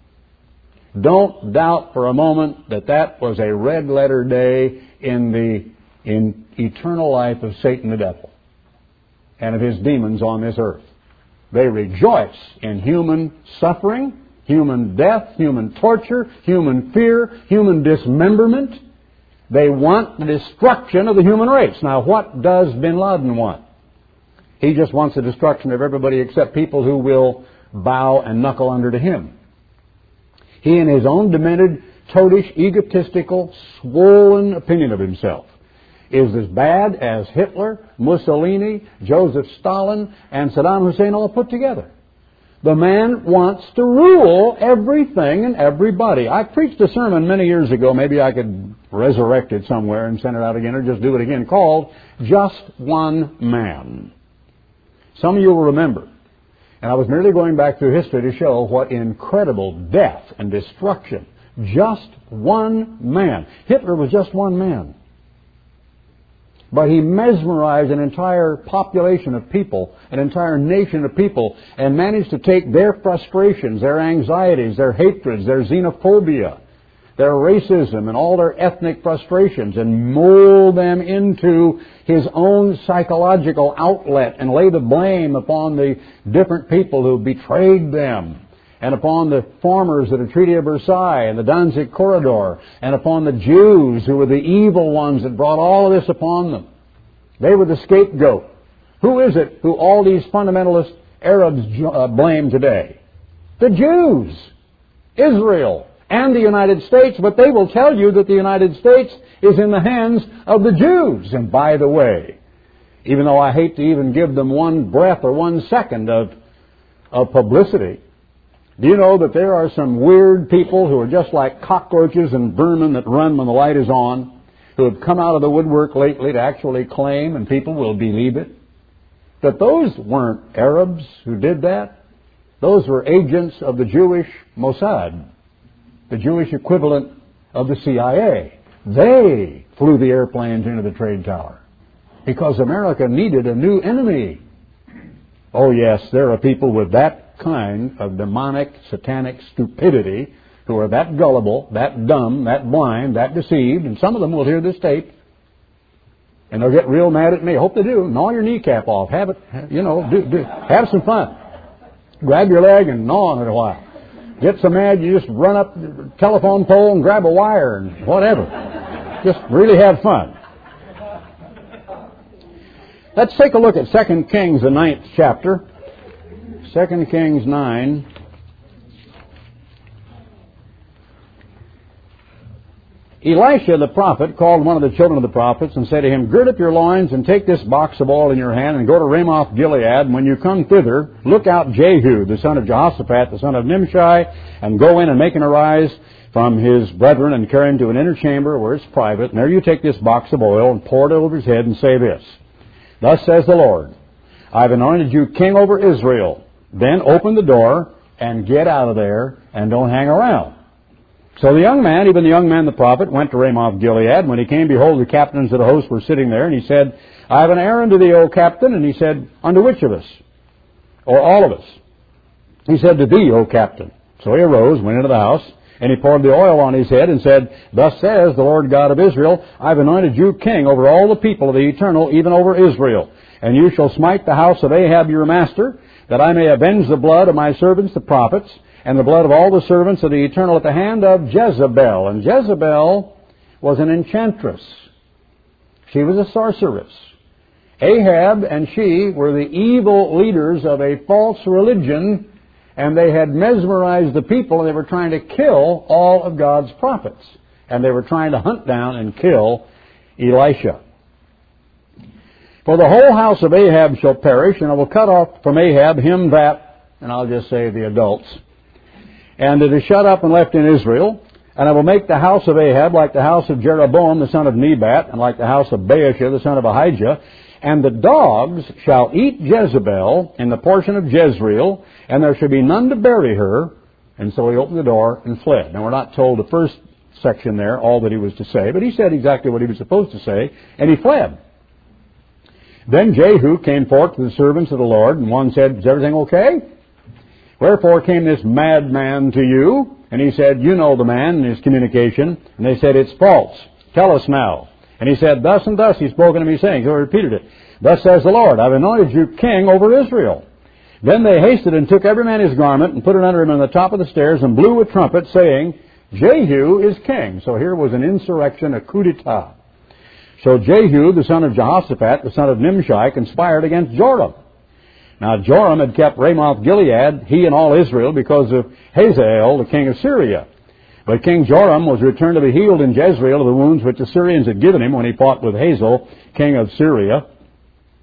Don't doubt for a moment that that was a red letter day in eternal life of Satan the devil and of his demons on this earth. They rejoice in human suffering, human death, human torture, human fear, human dismemberment. They want the destruction of the human race. Now, what does bin Laden want? He just wants the destruction of everybody except people who will bow and knuckle under to him. He, in his own demented, toadish, egotistical, swollen opinion of himself, is as bad as Hitler, Mussolini, Joseph Stalin, and Saddam Hussein all put together. The man wants to rule everything and everybody. I preached a sermon many years ago. Maybe I could resurrect it somewhere and send it out again or just do it again, called Just One Man. Some of you will remember. And I was merely going back through history to show what incredible death and destruction. Just one man. Hitler was just one man. But he mesmerized an entire population of people, an entire nation of people, and managed to take their frustrations, their anxieties, their hatreds, their xenophobia, their racism, and all their ethnic frustrations, and mold them into his own psychological outlet and lay the blame upon the different people who betrayed them, and upon the formers of the Treaty of Versailles and the Danzig Corridor, and upon the Jews who were the evil ones that brought all of this upon them. They were the scapegoat. Who is it who all these fundamentalist Arabs blame today? The Jews, Israel, and the United States, but they will tell you that the United States is in the hands of the Jews. And by the way, even though I hate to even give them one breath or 1 second of publicity, do you know that there are some weird people who are just like cockroaches and vermin that run when the light is on, who have come out of the woodwork lately to actually claim, and people will believe it, that those weren't Arabs who did that. Those were agents of the Jewish Mossad, the Jewish equivalent of the CIA. They flew the airplanes into the trade tower because America needed a new enemy. Oh yes, there are people with that kind of demonic, satanic stupidity who are that gullible, that dumb, that blind, that deceived, and some of them will hear this tape, and they'll get real mad at me. Hope they do. Gnaw your kneecap off. Have it, have some fun. Grab your leg and gnaw on it a while. Get so mad you just run up the telephone pole and grab a wire and whatever. Just really have fun. Let's take a look at 2 Kings, the 9th chapter. 2 Kings 9. Elisha the prophet called one of the children of the prophets and said to him, "Gird up your loins and take this box of oil in your hand and go to Ramoth Gilead. And when you come thither, look out Jehu, the son of Jehoshaphat, the son of Nimshi, and go in and make him arise from his brethren and carry him to an inner chamber where it's private. And there you take this box of oil and pour it over his head and say this, 'Thus says the Lord, I've anointed you king over Israel. Then open the door and get out of there and don't hang around.' So the young man, even the young man the prophet, went to Ramoth Gilead. When he came, behold, the captains of the host were sitting there. And he said, 'I have an errand to thee, O captain.' And he said, 'Unto which of us? Or all of us?' He said, 'To thee, O captain.' So he arose, went into the house, and he poured the oil on his head and said, 'Thus says the Lord God of Israel, I've anointed you king over all the people of the eternal, even over Israel. And you shall smite the house of Ahab your master, that I may avenge the blood of my servants the prophets, and the blood of all the servants of the eternal at the hand of Jezebel.'" And Jezebel was an enchantress. She was a sorceress. Ahab and she were the evil leaders of a false religion, and they had mesmerized the people, and they were trying to kill all of God's prophets. And they were trying to hunt down and kill Elisha. "For the whole house of Ahab shall perish, and I will cut off from Ahab him that," and I'll just say the adults, "and it is shut up and left in Israel. And I will make the house of Ahab like the house of Jeroboam the son of Nebat, and like the house of Baasha the son of Ahijah. And the dogs shall eat Jezebel in the portion of Jezreel, and there shall be none to bury her." And so he opened the door and fled. Now we're not told the first section there, all that he was to say, but he said exactly what he was supposed to say, and he fled. Then Jehu came forth to the servants of the Lord, and one said, "Is everything okay? Wherefore came this madman to you?" And he said, "You know the man and his communication." And they said, "It's false. Tell us now." And he said, "Thus and thus he's spoken to me, saying," so he repeated it, "Thus says the Lord, I've anointed you king over Israel." Then they hasted and took every man his garment and put it under him on the top of the stairs and blew a trumpet, saying, "Jehu is king." So here was an insurrection, a coup d'etat. So Jehu, the son of Jehoshaphat, the son of Nimshi, conspired against Joram. Now Joram had kept Ramoth Gilead, he and all Israel, because of Hazael, the king of Syria. But King Joram was returned to be healed in Jezreel of the wounds which the Syrians had given him when he fought with Hazael, king of Syria.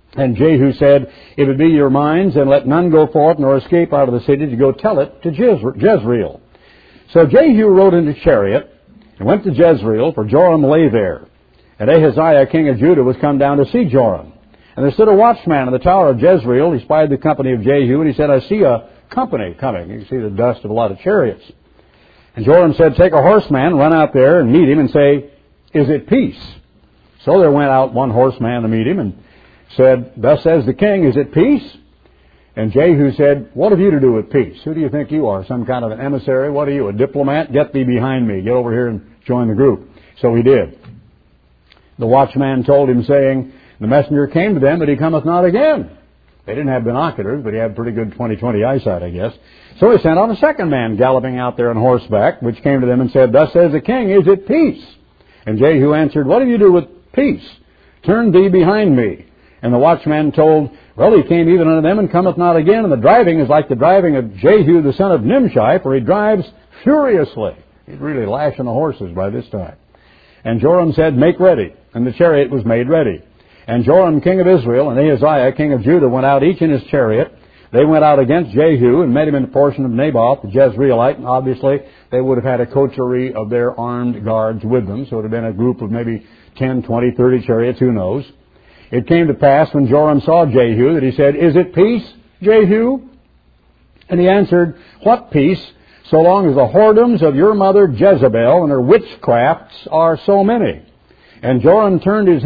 And Jehu said, If it be your minds, then let none go forth nor escape out of the city to go tell it to Jezreel. So Jehu rode in his chariot and went to Jezreel, for Joram lay there. And Ahaziah, king of Judah, was come down to see Joram. And there stood a watchman in the tower of Jezreel. He spied the company of Jehu, and he said, I see a company coming. You can see the dust of a lot of chariots. And Joram said, Take a horseman, run out there and meet him, and say, Is it peace? So there went out one horseman to meet him, and said, Thus says the king, Is it peace? And Jehu said, What have you to do with peace? Who do you think you are? Some kind of an emissary? What are you, a diplomat? Get thee behind me. Get over here and join the group. So he did. The watchman told him, saying, The messenger came to them, but he cometh not again. They didn't have binoculars, but he had pretty good 20/20 eyesight, I guess. So he sent on a second man galloping out there on horseback, which came to them and said, Thus says the king, Is it peace? And Jehu answered, What do you do with peace? Turn thee behind me. And the watchman told, Well, he came even unto them and cometh not again. And the driving is like the driving of Jehu the son of Nimshi, for he drives furiously. He's really lashing the horses by this time. And Joram said, Make ready. And the chariot was made ready. And Joram, king of Israel, and Ahaziah, king of Judah, went out each in his chariot. They went out against Jehu and met him in the portion of Naboth, the Jezreelite. And obviously, they would have had a coterie of their armed guards with them. So it would have been a group of maybe 10, 20, 30 chariots, who knows. It came to pass when Joram saw Jehu that he said, Is it peace, Jehu? And he answered, What peace, so long as the whoredoms of your mother Jezebel and her witchcrafts are so many? And Joram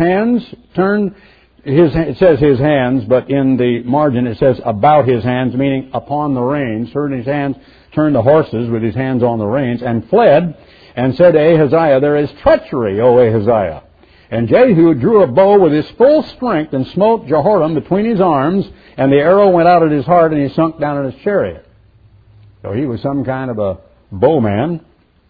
it says his hands, but in the margin it says about his hands, meaning upon the reins, turned the horses with his hands on the reins, and fled, and said to Ahaziah, There is treachery, O Ahaziah. And Jehu drew a bow with his full strength and smote Jehoram between his arms, and the arrow went out at his heart, and he sunk down in his chariot. So he was some kind of a bowman.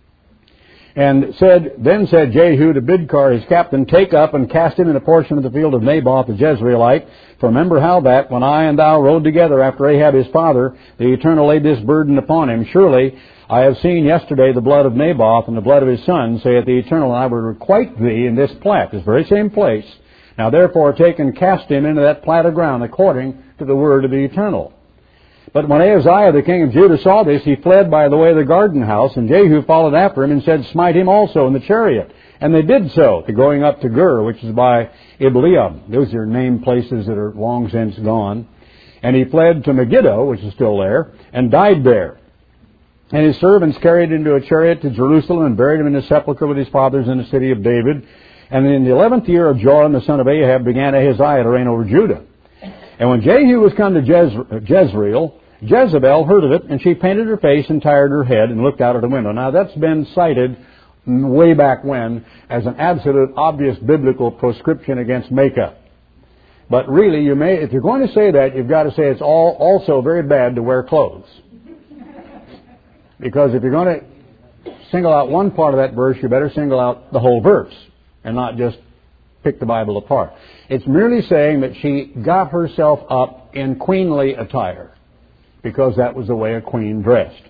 And then said Jehu to Bidkar, his captain, Take up and cast him in a portion of the field of Naboth the Jezreelite. For remember how that, when I and thou rode together after Ahab his father, the Eternal laid this burden upon him. Surely I have seen yesterday the blood of Naboth and the blood of his son, saith the Eternal, and I will requite thee in this plat, this very same place. Now therefore take and cast him into that plat of ground, according to the word of the Eternal. But when Ahaziah the king of Judah saw this, he fled by the way of the garden house, and Jehu followed after him and said, Smite him also in the chariot. And they did so, going up to Gur, which is by Ibleam. Those are named places that are long since gone. And he fled to Megiddo, which is still there, and died there. And his servants carried him into a chariot to Jerusalem and buried him in his sepulchre with his fathers in the city of David. And in the 11th year of Joram, the son of Ahab, began Ahaziah to reign over Judah. And when Jehu was come to Jezreel, Jezebel heard of it, and she painted her face and tired her head and looked out of the window. Now, that's been cited way back when as an absolute obvious biblical proscription against makeup. But really, if you're going to say that, you've got to say it's also very bad to wear clothes. Because if you're going to single out one part of that verse, you better single out the whole verse and not just pick the Bible apart. It's merely saying that she got herself up in queenly attire, because that was the way a queen dressed.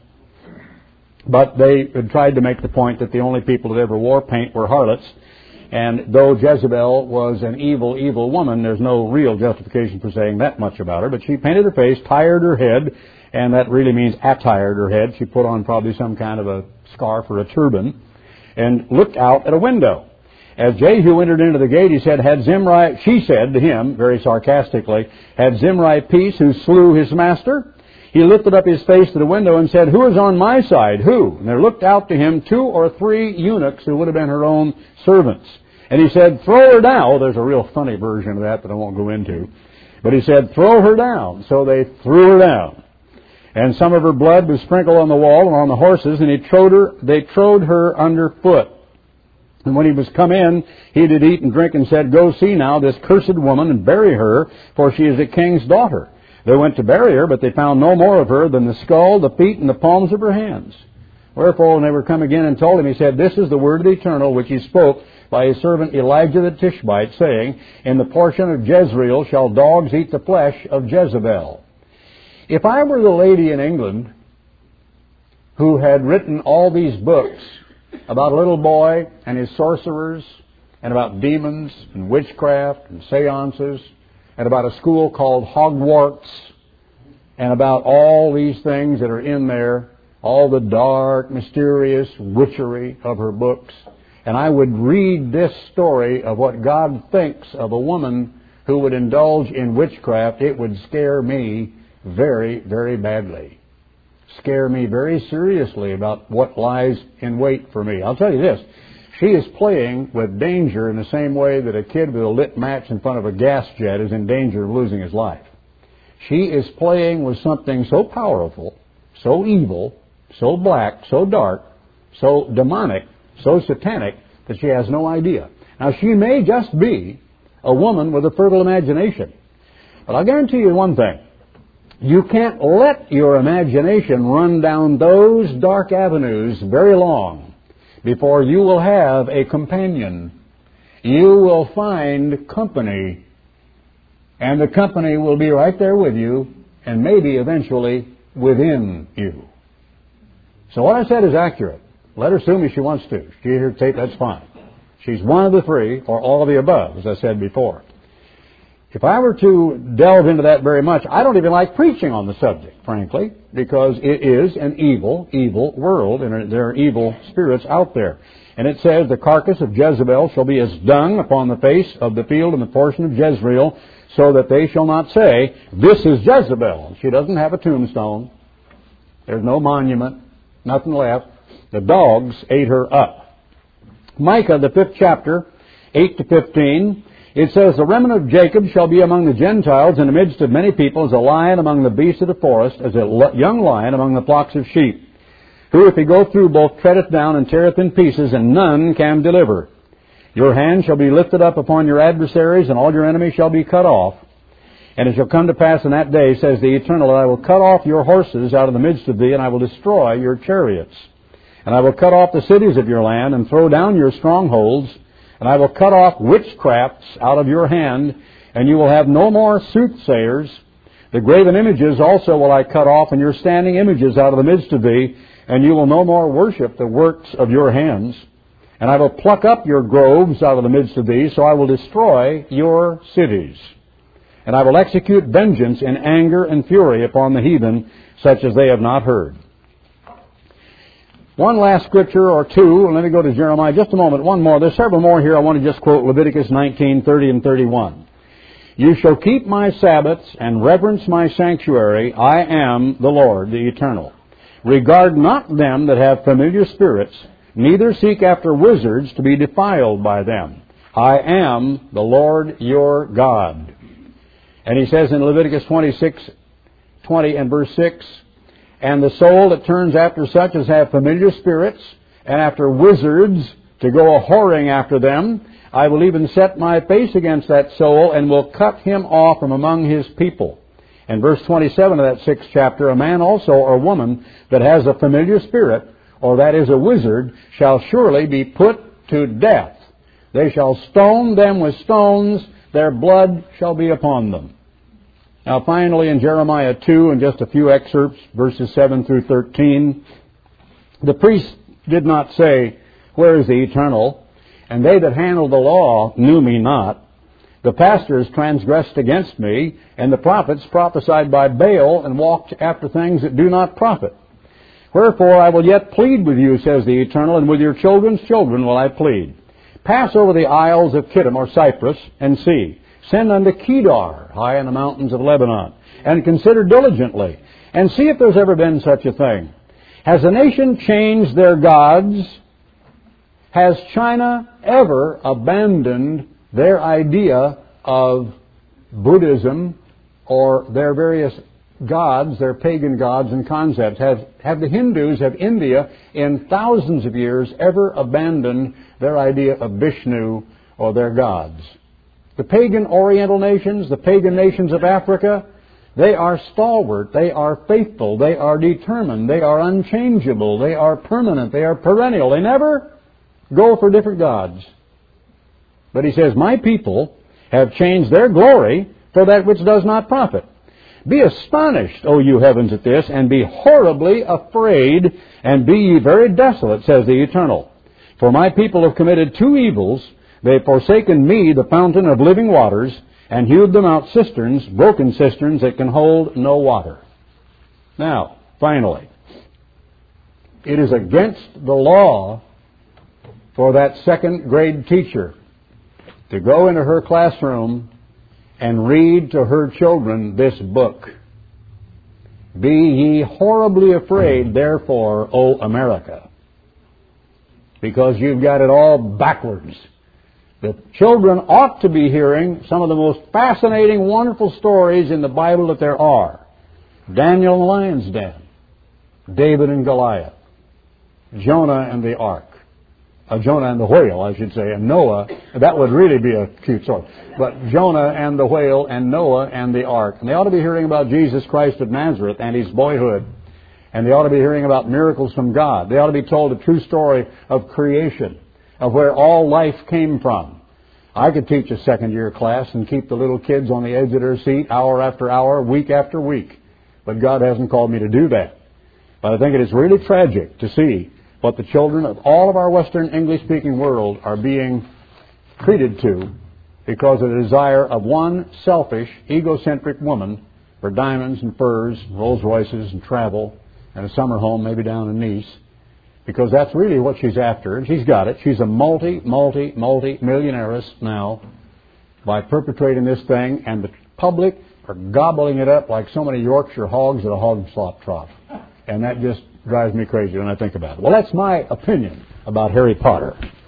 But they had tried to make the point that the only people that ever wore paint were harlots. And though Jezebel was an evil, evil woman, there's no real justification for saying that much about her. But she painted her face, tired her head, and that really means attired her head. She put on probably some kind of a scarf or a turban, and looked out at a window. As Jehu entered into the gate, she said to him, very sarcastically, Had Zimri peace who slew his master? He lifted up his face to the window and said, Who is on my side? Who? And there looked out to him 2 or 3 eunuchs who would have been her own servants. And he said, Throw her down. There's a real funny version of that I won't go into. But he said, Throw her down. So they threw her down. And some of her blood was sprinkled on the wall and on the horses, and they trode her underfoot. And when he was come in, he did eat and drink, and said, Go see now this cursed woman, and bury her, for she is a king's daughter. They went to bury her, but they found no more of her than the skull, the feet, and the palms of her hands. Wherefore, when they were come again and told him, he said, This is the word of the Eternal, which he spoke by his servant Elijah the Tishbite, saying, In the portion of Jezreel shall dogs eat the flesh of Jezebel. If I were the lady in England who had written all these books about a little boy and his sorcerers, and about demons and witchcraft and seances, and about a school called Hogwarts, and about all these things that are in there, all the dark, mysterious witchery of her books. And I would read this story of what God thinks of a woman who would indulge in witchcraft. It would scare me very, very badly. Scare me very seriously about what lies in wait for me. I'll tell you this. She is playing with danger in the same way that a kid with a lit match in front of a gas jet is in danger of losing his life. She is playing with something so powerful, so evil, so black, so dark, so demonic, so satanic, that she has no idea. Now, she may just be a woman with a fertile imagination. But I'll guarantee you one thing. You can't let your imagination run down those dark avenues very long before you will have a companion. You will find company, and the company will be right there with you, and maybe eventually within you. So what I said is accurate. Let her sue me if she wants to. She hear tape, that's fine. She's one of the three, or all of the above, as I said before. If I were to delve into that very much, I don't even like preaching on the subject, frankly, because it is an evil, evil world, and there are evil spirits out there. And it says, the carcass of Jezebel shall be as dung upon the face of the field and the portion of Jezreel, so that they shall not say, this is Jezebel. She doesn't have a tombstone. There's no monument, nothing left. The dogs ate her up. Micah, the 5th chapter, 8 to 15, it says, the remnant of Jacob shall be among the Gentiles in the midst of many people, as a lion among the beasts of the forest, as a young lion among the flocks of sheep, who, if he go through, both treadeth down and teareth in pieces, and none can deliver. Your hand shall be lifted up upon your adversaries, and all your enemies shall be cut off. And it shall come to pass in that day, says the Eternal, that I will cut off your horses out of the midst of thee, and I will destroy your chariots. And I will cut off the cities of your land, and throw down your strongholds, and I will cut off witchcrafts out of your hand, and you will have no more soothsayers. The graven images also will I cut off, and your standing images out of the midst of thee, and you will no more worship the works of your hands. And I will pluck up your groves out of the midst of thee, so I will destroy your cities. And I will execute vengeance in anger and fury upon the heathen, such as they have not heard. One last scripture or two, and let me go to Jeremiah just a moment. One more. There's several more here. I want to just quote Leviticus 19, 30 and 31. You shall keep my Sabbaths and reverence my sanctuary. I am the Lord, the Eternal. Regard not them that have familiar spirits, neither seek after wizards to be defiled by them. I am the Lord your God. And he says in Leviticus 26, 20 and verse 6, and the soul that turns after such as have familiar spirits, and after wizards to go a-whoring after them, I will even set my face against that soul, and will cut him off from among his people. And verse 27 of that 6th chapter, a man also or woman that has a familiar spirit, or that is a wizard, shall surely be put to death. They shall stone them with stones, their blood shall be upon them. Now finally in Jeremiah 2, and just a few excerpts, verses 7 through 13, the priest did not say, where is the Eternal? And they that handle the law knew me not. The pastors transgressed against me, and the prophets prophesied by Baal, and walked after things that do not profit. Wherefore I will yet plead with you, says the Eternal, and with your children's children will I plead. Pass over the isles of Kittim or Cyprus, and see. Send unto Kedar, high in the mountains of Lebanon, and consider diligently, and see if there's ever been such a thing. Has a nation changed their gods? Has China ever abandoned their idea of Buddhism or their various gods, their pagan gods and concepts? Have the Hindus, have India, in thousands of years ever abandoned their idea of Vishnu or their gods? The pagan Oriental nations, the pagan nations of Africa, they are stalwart, they are faithful, they are determined, they are unchangeable, they are permanent, they are perennial. They never go for different gods. But he says, my people have changed their glory for that which does not profit. Be astonished, O you heavens, at this, and be horribly afraid, and be ye very desolate, says the Eternal. For my people have committed two evils. They have forsaken me, the fountain of living waters, and hewed them out cisterns, broken cisterns that can hold no water. Now, finally, it is against the law for that second grade teacher to go into her classroom and read to her children this book. Be ye horribly afraid, therefore, O America. Because you've got it all backwards. The children ought to be hearing some of the most fascinating, wonderful stories in the Bible that there are. Daniel in the lion's den, David and Goliath, Jonah and the ark. Jonah and the whale, I should say, and Noah. That would really be a cute story. But Jonah and the whale and Noah and the ark. And they ought to be hearing about Jesus Christ of Nazareth and his boyhood. And they ought to be hearing about miracles from God. They ought to be told a true story of creation, of where all life came from. I could teach a second-year class and keep the little kids on the edge of their seat hour after hour, week after week. But God hasn't called me to do that. But I think it is really tragic to see what the children of all of our Western English-speaking world are being treated to because of the desire of one selfish, egocentric woman for diamonds and furs, Rolls Royces and travel, and a summer home maybe down in Nice, because that's really what she's after, and she's got it. She's a multi-millionairess now by perpetrating this thing, and the public are gobbling it up like so many Yorkshire hogs at a hog slop trough. And that just drives me crazy when I think about it. Well, that's my opinion about Harry Potter.